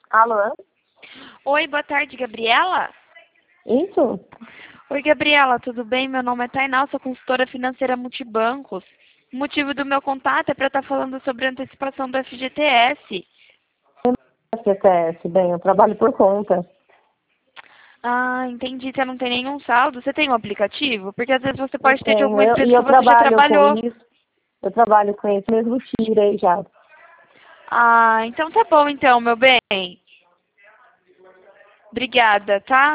Alô? Oi, boa tarde, Gabriela. Isso? Oi, Gabriela, tudo bem? Meu nome é Tainá, sou consultora financeira multibancos. O motivo do meu contato é para estar falando sobre a antecipação do FGTS. FGTS, bem, eu trabalho por conta. Ah, entendi. Você não tem nenhum saldo? Você tem um aplicativo? Porque às vezes você Eu pode ter de tenho, alguma e empresa que eu você já trabalho com trabalhou. isso. Eu trabalho com isso, mesmo tirei já. Ah, então tá bom então, meu bem. Obrigada, tá?